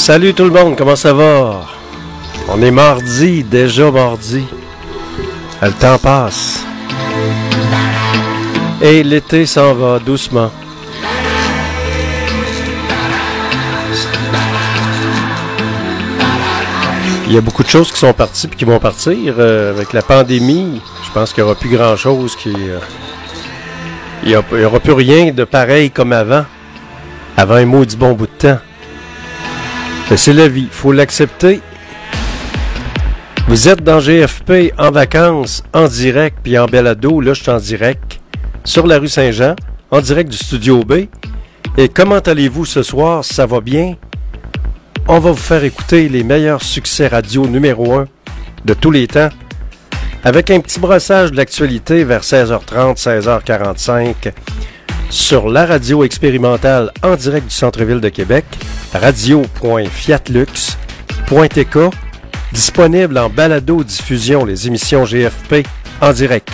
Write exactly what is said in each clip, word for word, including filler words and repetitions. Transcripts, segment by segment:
Salut tout le monde, comment ça va? On est mardi, déjà mardi. Le temps passe. Et l'été s'en va doucement. Il y a beaucoup de choses qui sont parties et qui vont partir. Euh, avec la pandémie, je pense qu'il n'y aura plus grand-chose qui... Euh, il n'y aura plus rien de pareil comme avant. Avant un maudit bon bout de temps. Mais c'est la vie, il faut l'accepter. Vous êtes dans G F P en vacances, en direct, puis en balado. Là, je suis en direct sur la rue Saint-Jean, en direct du Studio B. Et comment allez-vous ce soir? Ça va bien? On va vous faire écouter les meilleurs succès radio numéro un de tous les temps, avec un petit brossage de l'actualité vers seize heures trente, seize heures quarante-cinq, sur la radio expérimentale en direct du centre-ville de Québec, radio point fiatlux point t k, disponible en balado-diffusion, les émissions G F P en direct.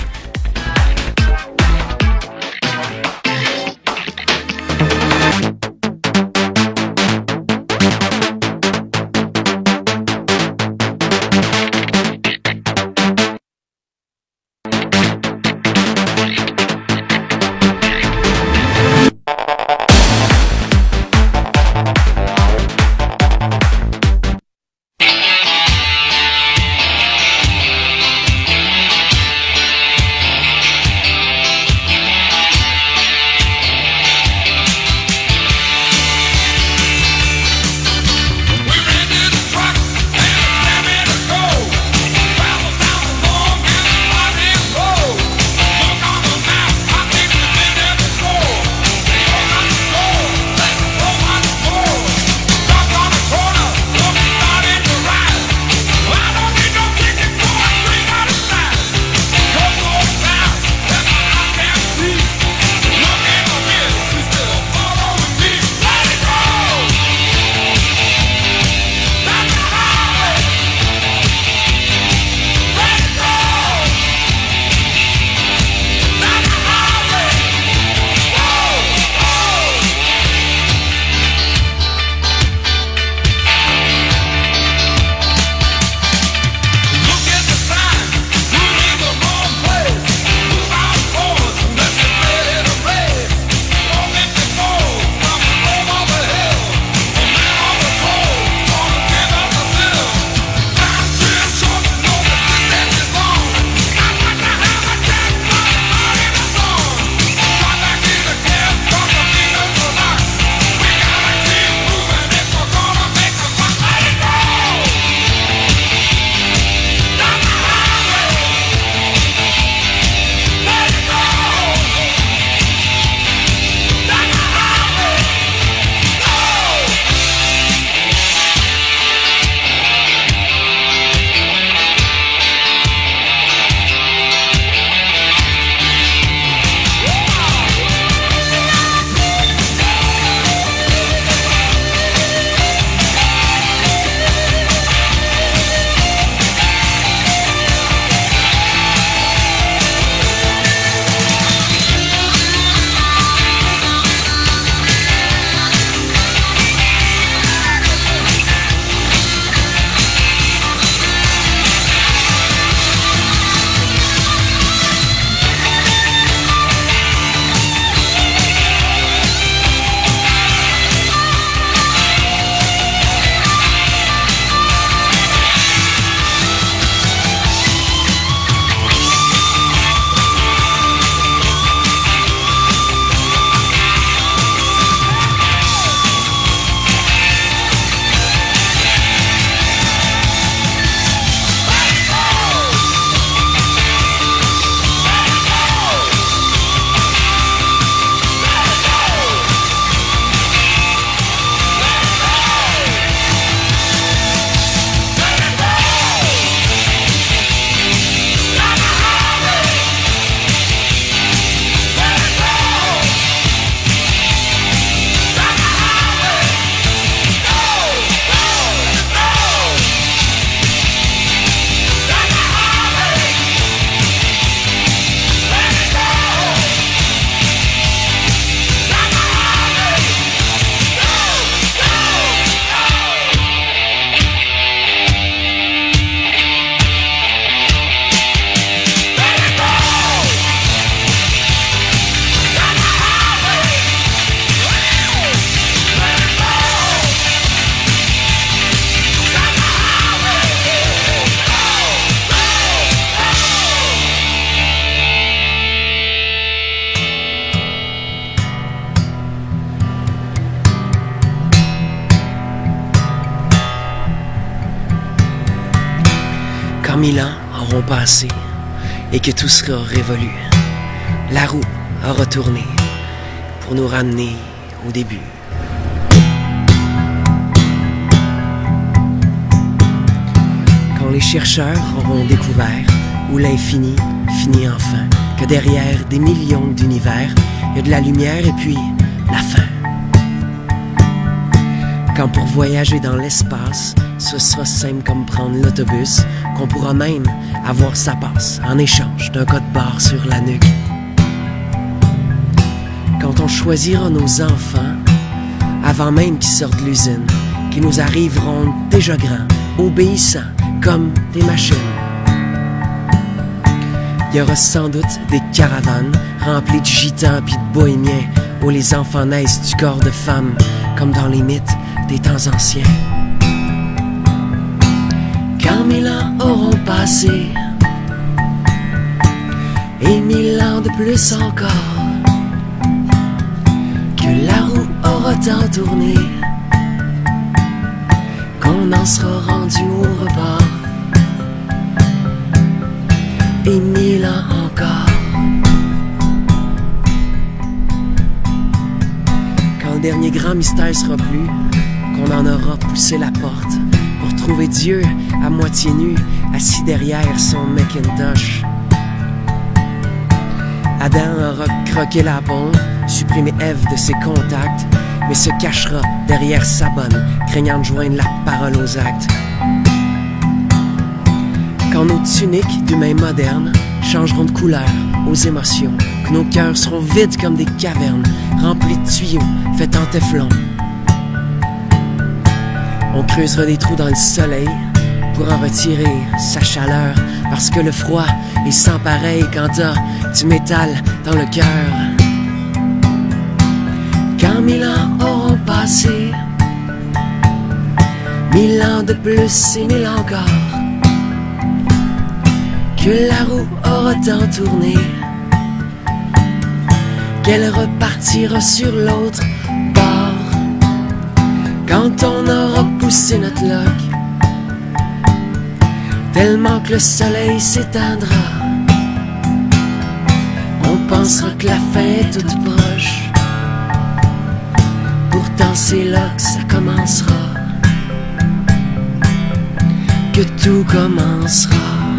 Quand mille ans auront passé et que tout sera révolu, la roue aura tourné pour nous ramener au début. Quand les chercheurs auront découvert où l'infini finit enfin, que derrière des millions d'univers, il y a de la lumière et puis la fin. Quand pour voyager dans l'espace, ce sera simple comme prendre l'autobus, qu'on pourra même avoir sa passe en échange d'un code barre sur la nuque. Quand on choisira nos enfants, avant même qu'ils sortent de l'usine, qu'ils nous arriveront déjà grands, obéissants, comme des machines. Il y aura sans doute des caravanes remplies de gitans pis de bohémiens, où les enfants naissent du corps de femmes, comme dans les mythes des temps anciens. Quand mille ans auront passé, et mille ans de plus encore, que la roue aura tant tourné, qu'on en sera rendu au repas, et mille ans encore. Quand le dernier grand mystère sera plus, qu'on en aura poussé la porte pour trouver Dieu à moitié nu, assis derrière son Macintosh. Adam aura croqué la bombe, supprimé Ève de ses contacts, mais se cachera derrière sa bonne, craignant de joindre la parole aux actes. Quand nos tuniques d'humains modernes changeront de couleur aux émotions, que nos cœurs seront vides comme des cavernes, remplis de tuyaux faits en téflon. On creusera des trous dans le soleil pour en retirer sa chaleur, parce que le froid est sans pareil quand t'as du métal dans le cœur. Quand mille ans auront passé, mille ans de plus et mille encore, que la roue aura tant tourné, qu'elle repartira sur l'autre bord. Quand on aura poussé notre loc, tellement que le soleil s'éteindra, on pensera que la fin est toute proche. Pourtant c'est là que ça commencera, que tout commencera.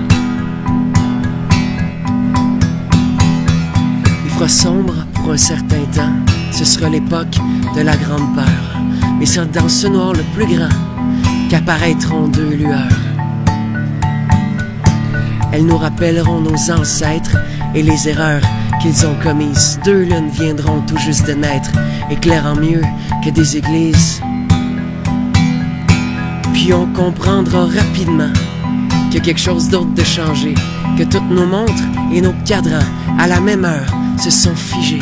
Il fera sombre pour un certain temps, ce sera l'époque de la grande peur. Mais c'est dans ce noir le plus grand qu'apparaîtront deux lueurs. Elles nous rappelleront nos ancêtres et les erreurs qu'ils ont commises. Deux lunes viendront tout juste de naître, éclairant mieux que des églises. Puis on comprendra rapidement qu'il y a quelque chose d'autre de changé, que toutes nos montres et nos cadrans à la même heure se sont figés.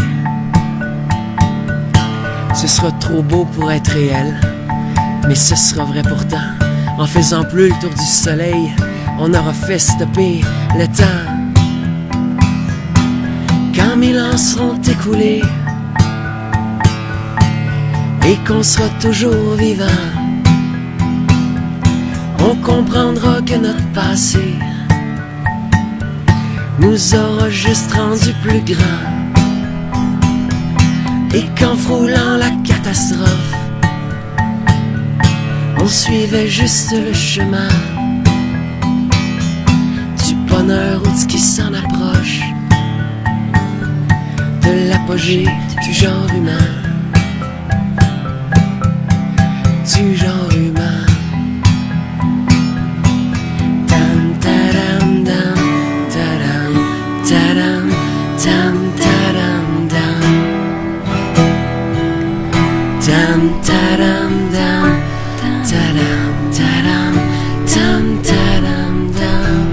Ce sera trop beau pour être réel, mais ce sera vrai pourtant. En faisant plus le tour du soleil, on aura fait stopper le temps. Quand mille ans seront écoulés et qu'on sera toujours vivant, on comprendra que notre passé nous aura juste rendus plus grands. Et qu'en frôlant la catastrophe, on suivait juste le chemin du bonheur ou de ce qui s'en approche, de l'apogée du genre humain, du genre humain. Tam tadam dam, tadam, tadam, tam tadam dam. Tam tadam dam, tadam tadam, tam tadam dam.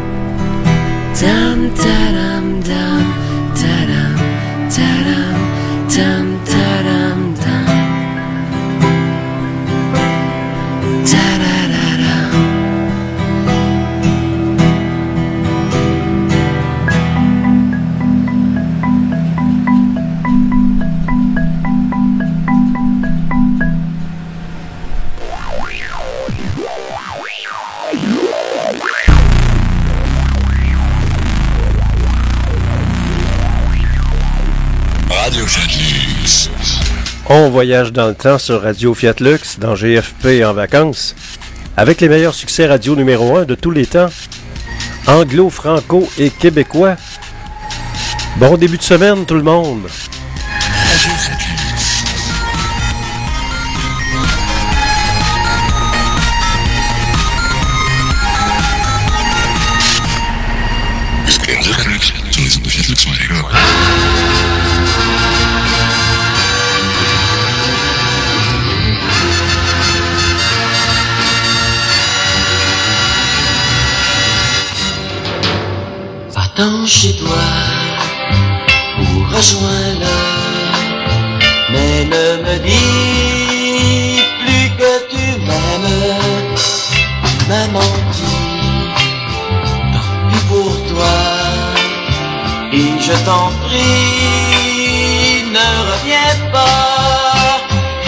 Tam tadam dam, tadam tadam, On voyage dans le temps sur Radio Fiat Lux, dans G F P en vacances, avec les meilleurs succès radio numéro un de tous les temps, anglo, franco et québécois. Bon début de semaine tout le monde! Va-t'en chez toi ou rejoins-le, mais ne me dis plus que tu m'aimes, tu m'as menti, tant pis pour toi, et je t'en prie, ne reviens pas,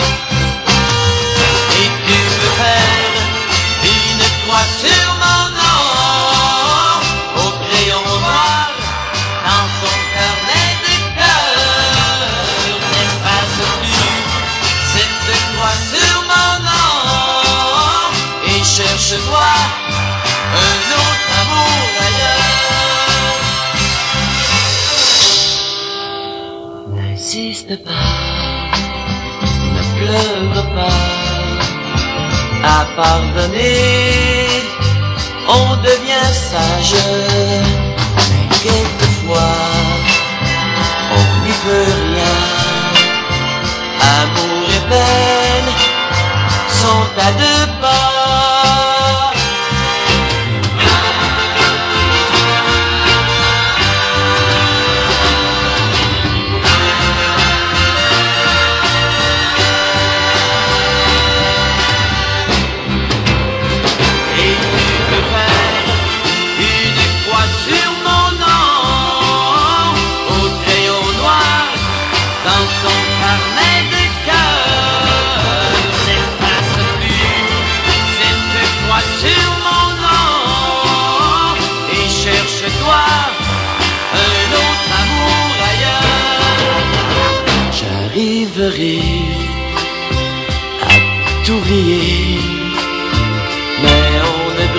et tu veux faire une croix sur mon nom, au crayon noir, dans ton carnet de cœur, n'efface plus cette croix sur mon nom, et cherche-toi un autre amour ailleurs. N'insiste pas, ne pleure pas, à pardonner, on devient sage, mais quelquefois, on n'y peut rien. Amour et peine sont à deux pas. Et tu peux faire une croix sur mon nom, au crayon noir, dans ton carnet de cœur. N'efface plus cette croix sur mon nom, et cherche-toi un autre amour ailleurs. J'arriverai à t'oublier, mais on ne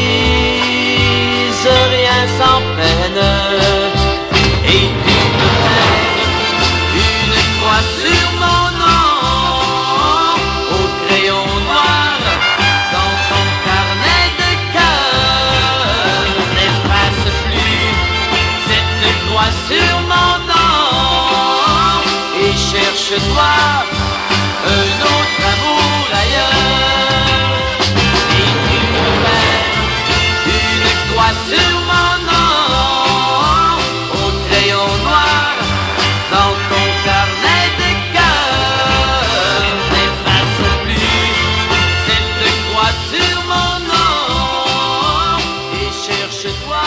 brise rien sans peine. Et tu peux faire une croix sur mon nom, au crayon noir, dans ton carnet de cœur. N'efface plus cette croix sur mon nom, et cherche-toi un autre amour ailleurs. Et tu peux faire une croix sur mon nom, au crayon noir, dans ton carnet de cœur. N'efface plus cette croix sur mon nom, et cherche-toi.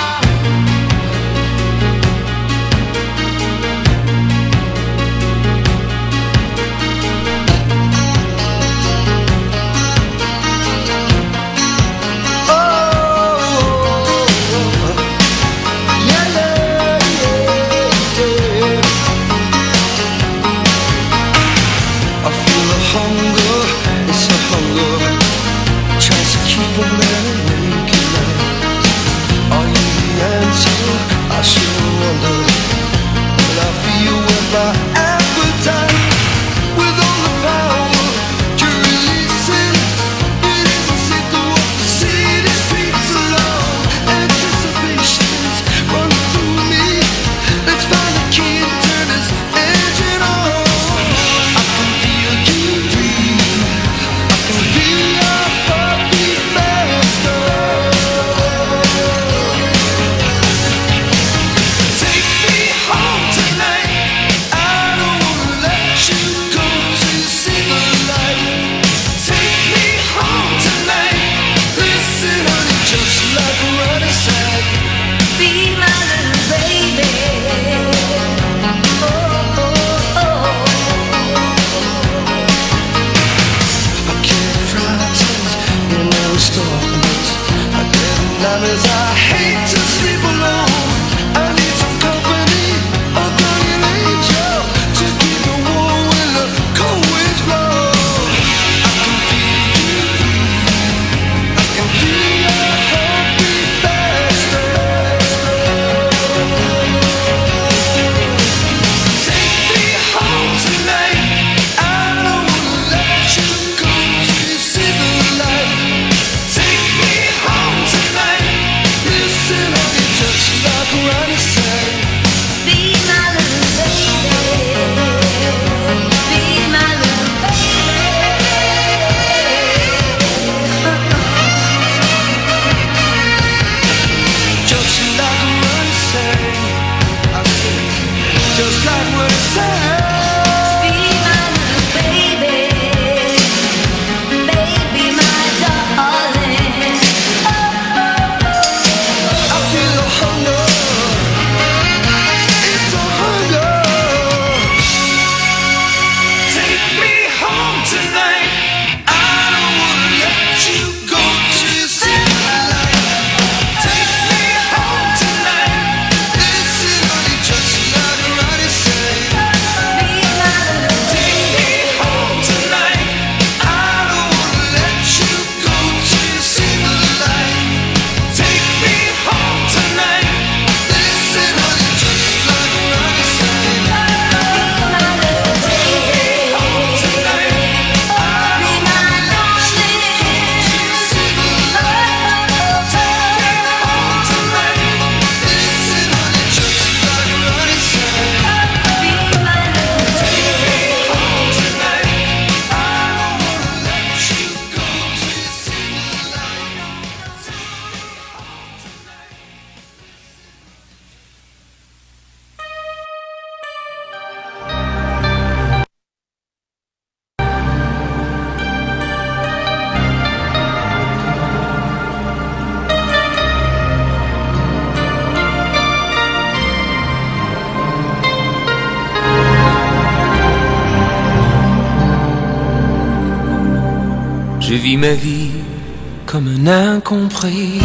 Je vis ma vie comme un incompris.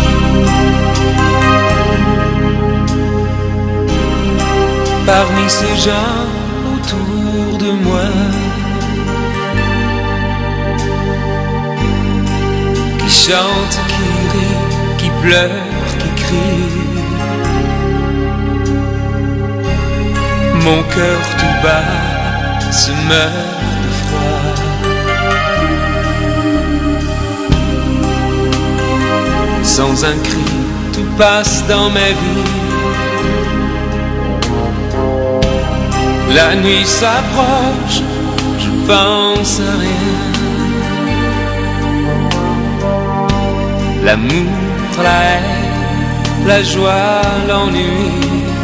Parmi ces gens autour de moi qui chantent, qui rient, qui pleurent, qui crient. Mon cœur tout bas se meurt de froid. Sans un cri, tout passe dans ma vie. La nuit s'approche, je pense à rien. L'amour, la haine, la joie, l'ennui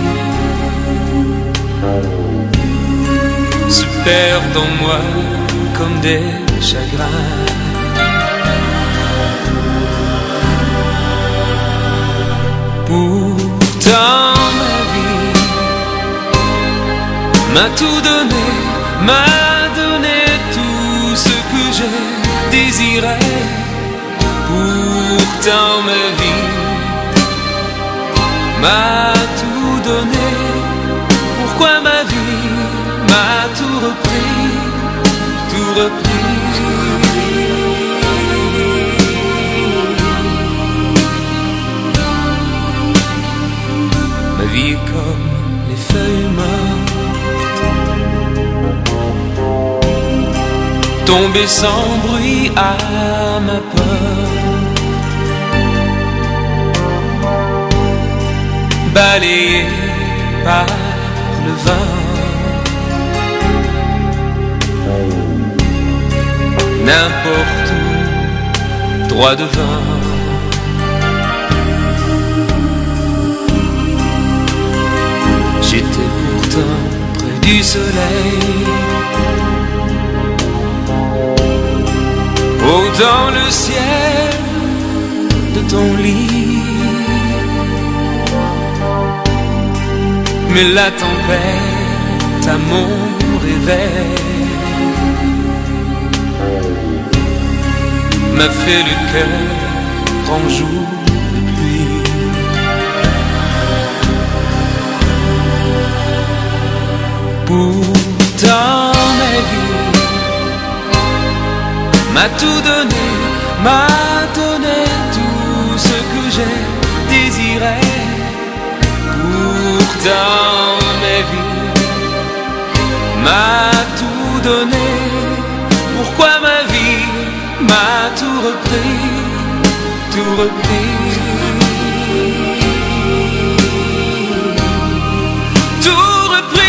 se perdent en moi comme des chagrins. Pourtant ma vie m'a tout donné, m'a donné tout ce que j'ai désiré. Pourtant ma vie m'a tout donné. Pourquoi ma vie m'a tout repris, tout repris? Ma vie est comme les feuilles mortes, tombées sans bruit à ma porte, balayées par le vent. N'importe où, droit devant. J'étais pourtant près du soleil, haut dans le ciel de ton lit. Mais la tempête à mon réveil m'a fait le cœur en jour de pluie. Pourtant ma vie m'a tout donné, m'a donné tout ce que j'ai désiré. Pourtant ma vie m'a tout donné. Pourquoi ma vie m'a tout repris, tout repris, tout repris.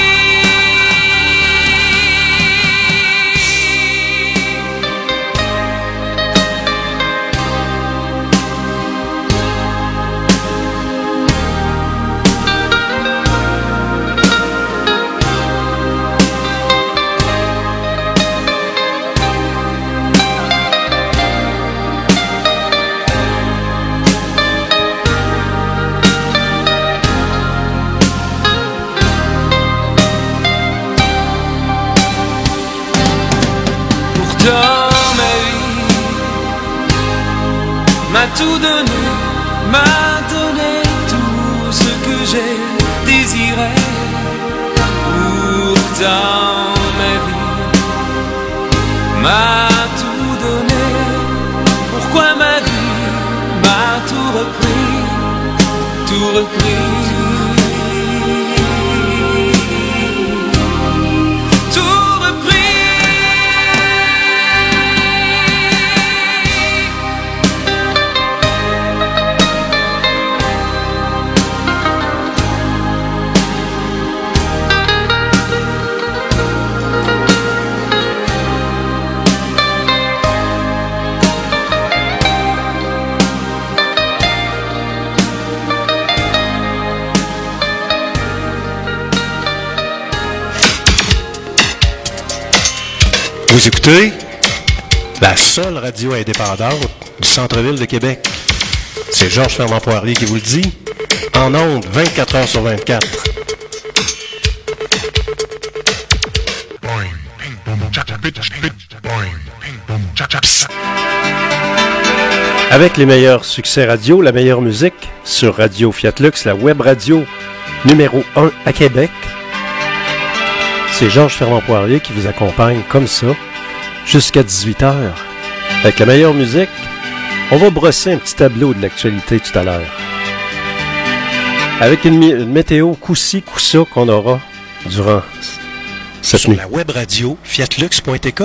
M'a tout donné, m'a donné tout ce que j'ai désiré. Pourtant ma vie m'a tout donné. Pourquoi ma vie m'a tout repris, tout repris? Vous écoutez la seule radio indépendante du centre-ville de Québec. C'est Georges Fernand-Poirier qui vous le dit, en ondes vingt-quatre heures sur vingt-quatre. Boing, ping, boom, cha-cha, Avec les meilleurs succès radio, la meilleure musique sur Radio Fiat Lux, la web radio numéro un à Québec. C'est Georges Fermand-Poirier qui vous accompagne comme ça jusqu'à dix-huit heures. Avec la meilleure musique, on va brosser un petit tableau de l'actualité tout à l'heure. Avec une, une météo coup-ci, coup-ça qu'on aura durant cette sur nuit. La web radio fiatlux point t k.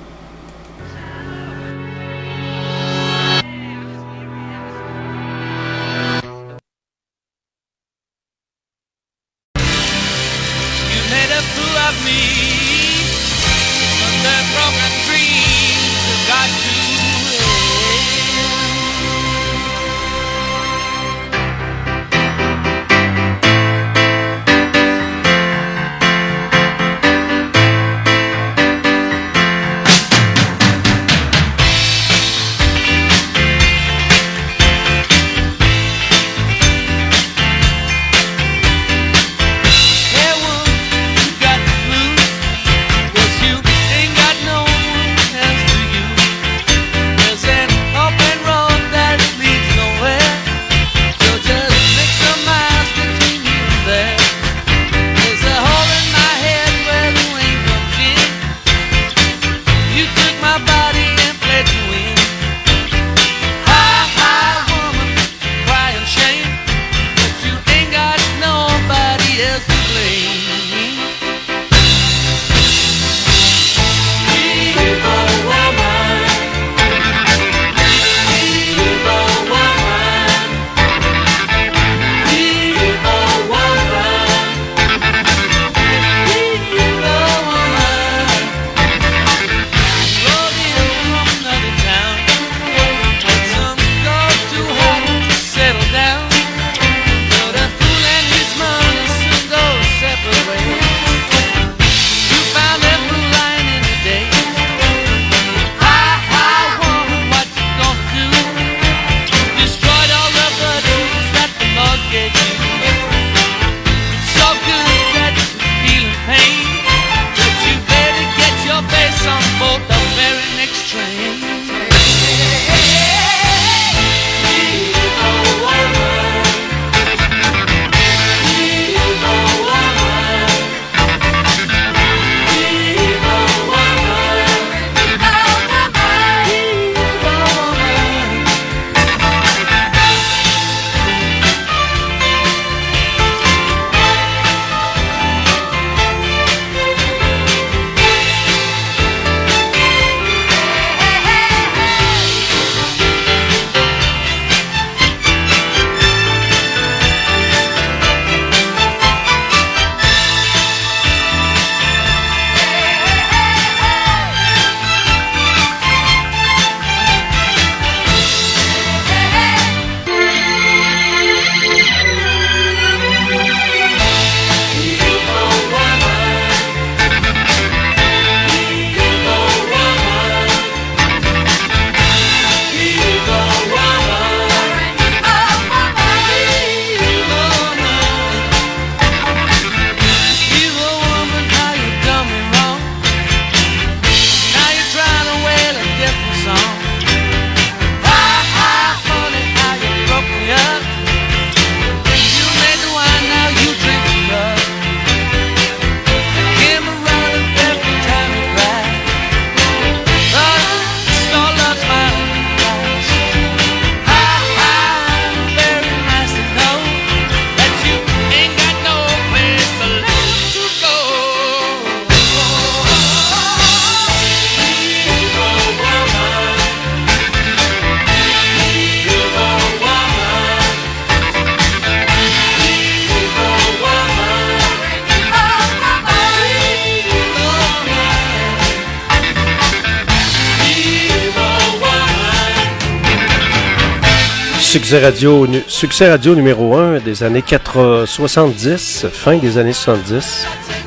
Succès radio, nu, succès radio numéro un des années soixante-dix, fin des années soixante-dix,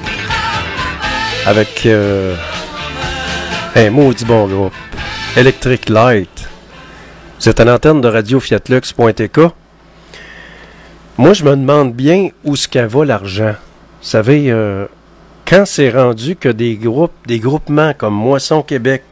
avec euh, un maudit bon groupe, Electric Light. Vous êtes à l'antenne de radio fiatlux point t k. Moi, je me demande bien où ce qu'elle va l'argent. Vous savez, euh, quand c'est rendu que des groupes, des groupements comme Moisson Québec,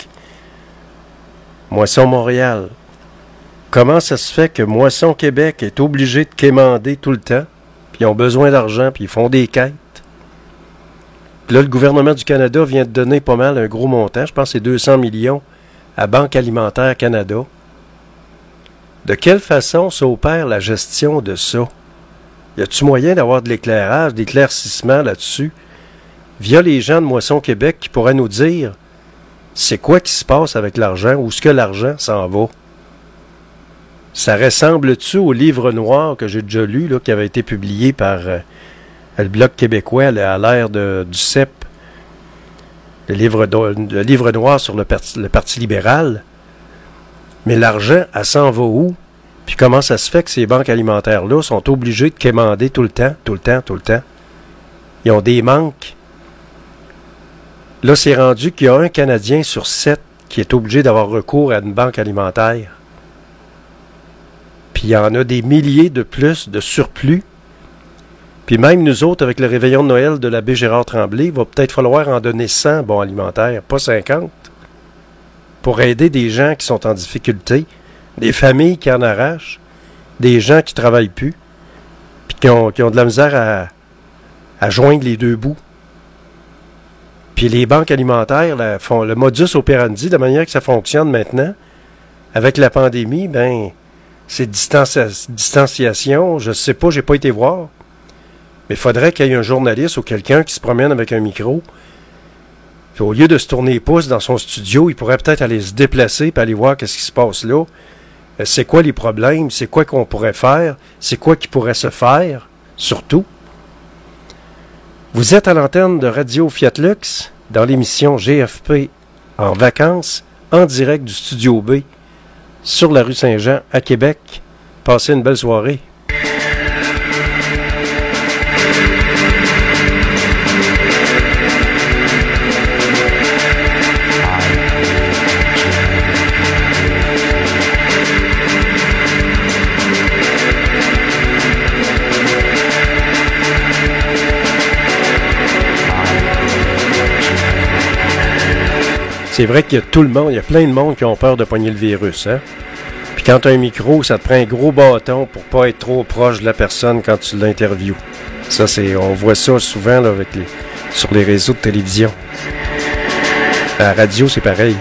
Moisson Montréal, comment ça se fait que Moisson Québec est obligé de quémander tout le temps, puis ils ont besoin d'argent, puis ils font des quêtes? Là, le gouvernement du Canada vient de donner pas mal un gros montant, je pense que c'est deux cents millions à Banque Alimentaire Canada. De quelle façon s'opère la gestion de ça? Y a-t-il moyen d'avoir de l'éclairage, d'éclaircissement là-dessus, via les gens de Moisson Québec qui pourraient nous dire c'est quoi qui se passe avec l'argent, où est-ce que l'argent s'en va? Ça ressemble-tu au livre noir que j'ai déjà lu, là, qui avait été publié par euh, le Bloc québécois à l'ère de, du C E P, le livre, le livre noir sur le parti, le parti libéral? Mais l'argent, elle s'en va où? Puis comment ça se fait que ces banques alimentaires-là sont obligées de quémander tout le temps, tout le temps, tout le temps? Ils ont des manques. Là, c'est rendu qu'il y a un Canadien sur sept qui est obligé d'avoir recours à une banque alimentaire. Puis il y en a des milliers de plus de surplus. Puis même nous autres, avec le réveillon de Noël de l'abbé Gérard Tremblay, il va peut-être falloir en donner cent bons alimentaires, pas cinquante, pour aider des gens qui sont en difficulté, des familles qui en arrachent, des gens qui ne travaillent plus, puis qui ont, qui ont de la misère à, à joindre les deux bouts. Puis les banques alimentaires là, font le modus operandi, de la manière que ça fonctionne maintenant, avec la pandémie, ben c'est distanci- distanciation, je ne sais pas, j'ai pas été voir, mais il faudrait qu'il y ait un journaliste ou quelqu'un qui se promène avec un micro. Puis au lieu de se tourner les pouces dans son studio, il pourrait peut-être aller se déplacer et aller voir qu'est-ce qui se passe là. Euh, c'est quoi les problèmes? C'est quoi qu'on pourrait faire? C'est quoi qui pourrait se faire? Surtout. Vous êtes à l'antenne de Radio Fiat Lux dans l'émission G F P en vacances, en direct du Studio B, sur la rue Saint-Jean à Québec. Passez une belle soirée. C'est vrai qu'il y a tout le monde, il y a plein de monde qui ont peur de pogner le virus, hein? Puis quand tu as un micro, ça te prend un gros bâton pour pas être trop proche de la personne quand tu l'interviews. Ça, c'est, on voit ça souvent là, avec les, sur les réseaux de télévision. À la radio, c'est pareil.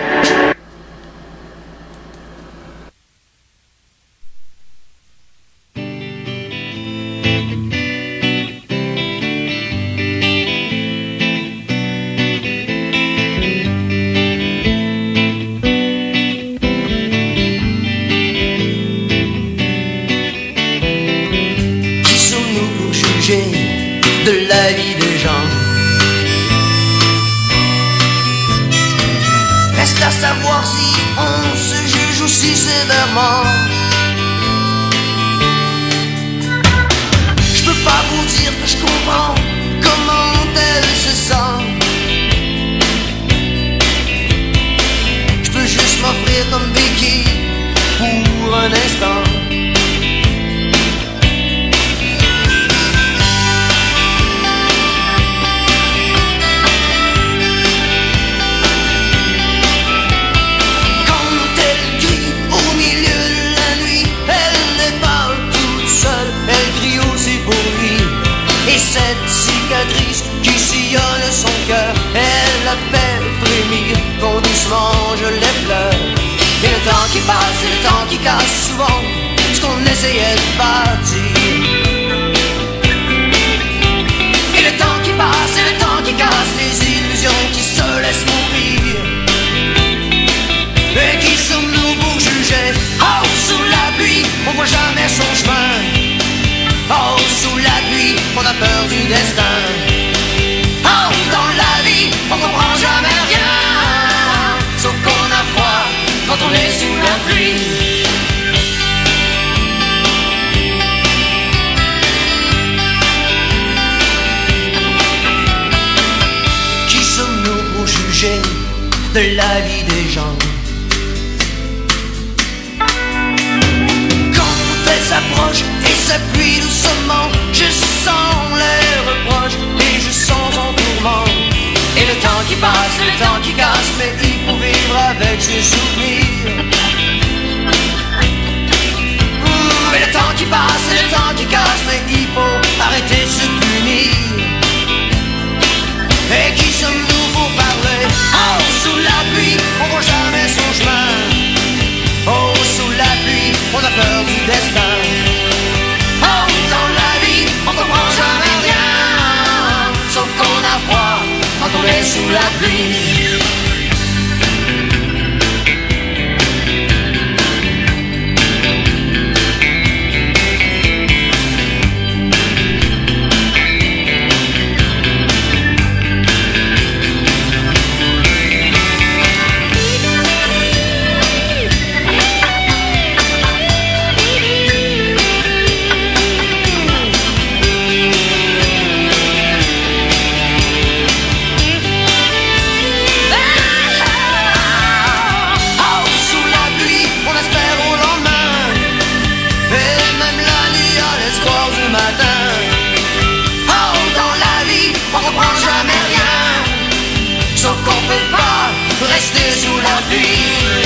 De la vie des gens. Reste à savoir si on se juge aussi sévèrement. Je peux pas vous dire que je comprends comment elle se sent. Je peux juste m'offrir comme béquille pour un instant. Cette cicatrice qui sillonne son cœur, elle la fait frémir quand doucement je l'effleure. Et le temps qui passe et le temps qui casse souvent ce qu'on essayait de bâtir. Et le temps qui passe et le temps qui casse les illusions qui se laissent mourir. Et qui sommes-nous pour juger? Oh, sous la pluie, on voit jamais son chemin. Oh, sous la pluie, on a peur du destin. Oh, dans la vie, on comprend jamais rien. Sauf qu'on a froid quand on est sous la pluie. Qui sommes-nous pour juger de la vie des gens? S'approche et s'appuie doucement. Je sens les reproches et je sens en tour tourments. Et le temps qui passe, le temps qui casse, mais il faut vivre avec ses souvenirs. Mais le temps qui passe, le temps qui casse, mais il faut arrêter de se punir. Et qui sommes-nous pour parler? Oh, sous la pluie, on voit jamais son chemin. Oh, sous la pluie, on a peur du destin. Oh, dans la vie, on comprend jamais rien, sauf qu'on a froid quand on est sous la pluie. Rester sous la pluie.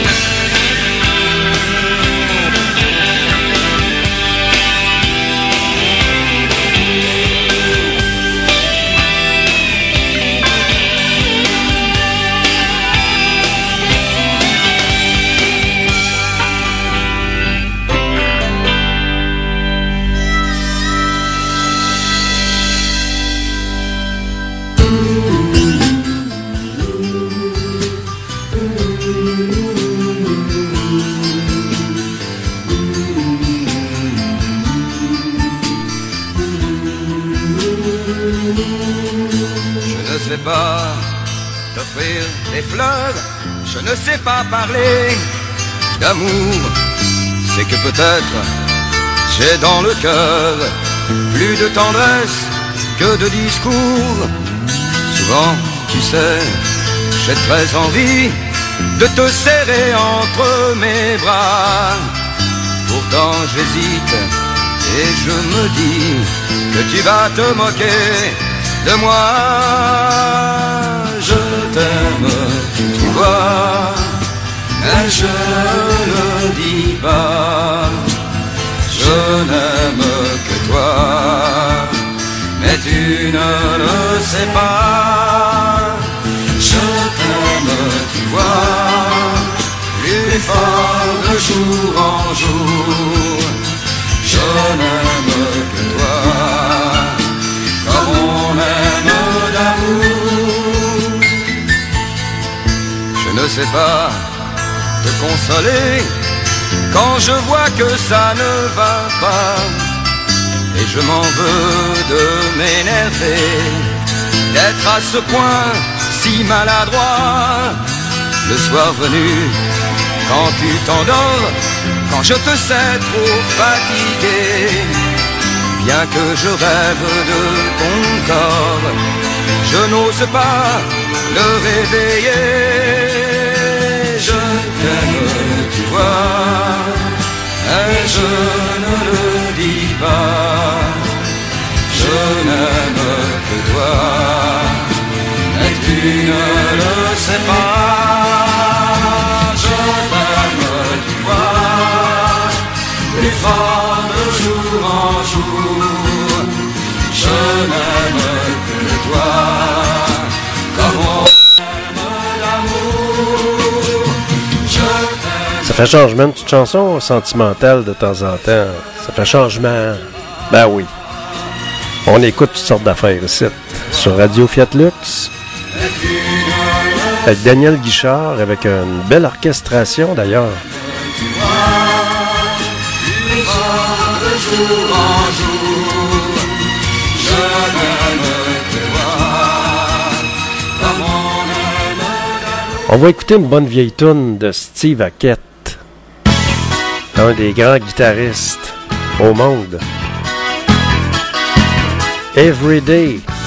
Je ne sais pas t'offrir des fleurs, je ne sais pas parler d'amour. C'est que peut-être j'ai dans le cœur plus de tendresse que de discours. Souvent, tu sais, j'ai très envie de te serrer entre mes bras. Pourtant j'hésite et je me dis que tu vas te moquer de moi. Je t'aime, tu vois, mais je ne dis pas. Je n'aime que toi, mais tu ne le sais pas. Je t'aime, tu vois, plus fort de jour en jour. Je n'aime que toi, comme on aime d'amour. Je ne sais pas te consoler quand je vois que ça ne va pas. Et je m'en veux de m'énerver, d'être à ce point si maladroit. Le soir venu, quand tu t'endors, quand je te sais trop fatigué, bien que je rêve de ton corps, je n'ose pas le réveiller. Je t'aime, tu vois, et je ne le dis pas. Je n'aime que toi, et tu ne le sais pas. Je t'aime, tu vois, plus fort de jour en jour. Je n'aime que toi, comme on aime l'amour. Je t'aime. Ça fait changement, une petite chanson sentimentale de temps en temps. Ça fait changement. Ben oui. On écoute toutes sortes d'affaires ici, sur Radio Fiat Lux. Avec Daniel Guichard, avec une belle orchestration d'ailleurs. On va écouter une bonne vieille toune de Steve Hackett, un des grands guitaristes au monde. Every Day.